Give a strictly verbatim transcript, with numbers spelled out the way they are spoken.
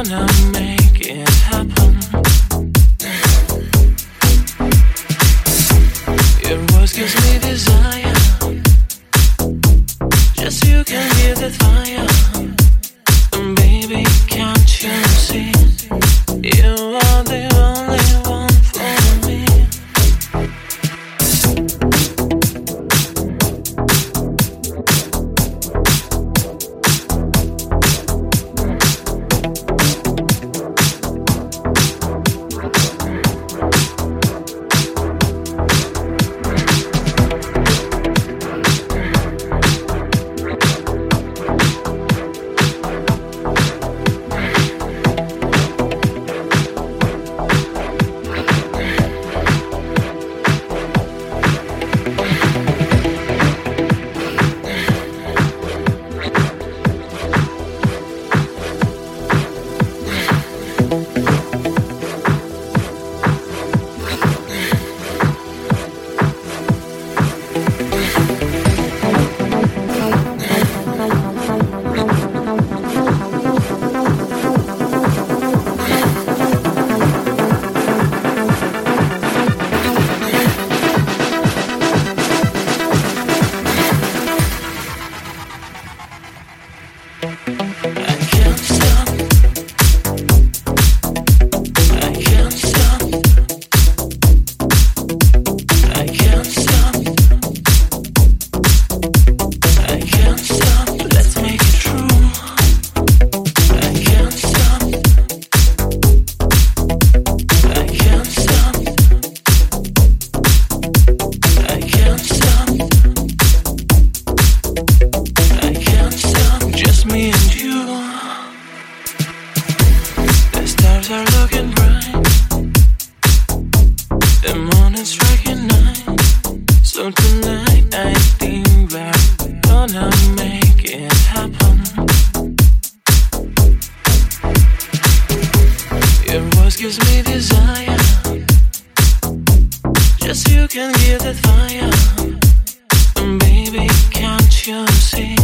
gonna make it happen. Your voice gives me desire. Just you can give that fire. And baby, can't you see? You are the only one for me. Gives me desire. Just you can give that fire. And baby, can't you see?